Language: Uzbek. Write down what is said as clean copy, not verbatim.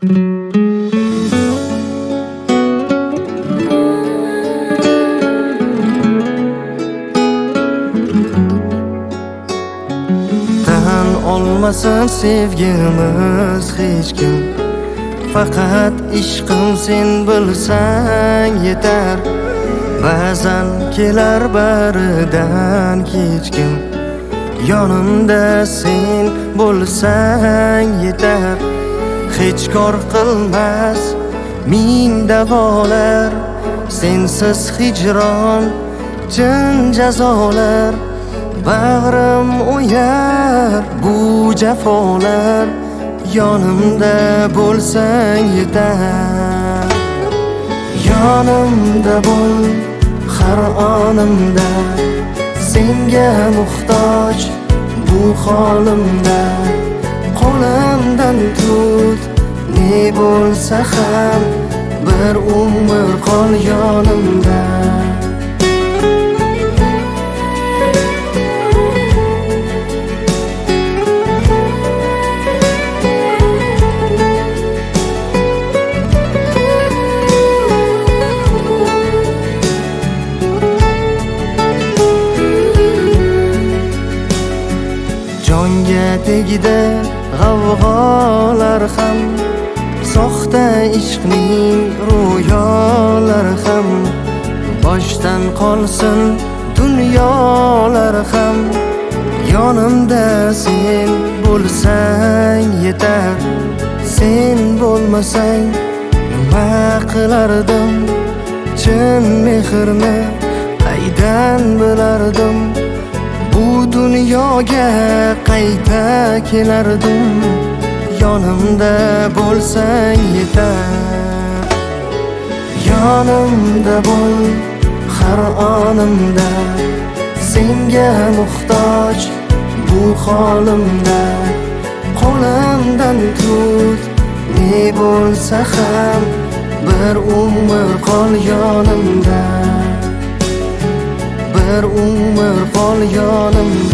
Tan olmasın sevgimiz hech kim. Faqat ishqim sen bilsang yetar. Ba'zan kelar baridan kechkim. Yonimda sen bo'lsang yetar. Hech kor qilmas ming davolar. Sensiz hijron chin jazolar. Bag'rim o'yar bu jafolar. Yonimda bo'lsang yetar. Yonimda bo'l har onimda. Senga muhtoj bu holimda. Qo'limdan tut ne bo'lsa ham. Bir umr qol yonimda. Jonga tegdi g'avg'olar ham. Soxta ishqning ro'yolar ham. Boshdan qolsin dunyolar ham. Yonimda sen bo'lsang yetar. Sen bo'lmasang nima qilardim? Chin mehrni qaydan bilardim? Bu dunyoga qayta kelardim. Yonimda bo'lsang yetar. Yonimda bo'l har onimda. Senga muhtoj bu holimda. Qo'limdan tut ne bo'lsa ham. Bir umr qol yonimda. Bir umr qol yonimda.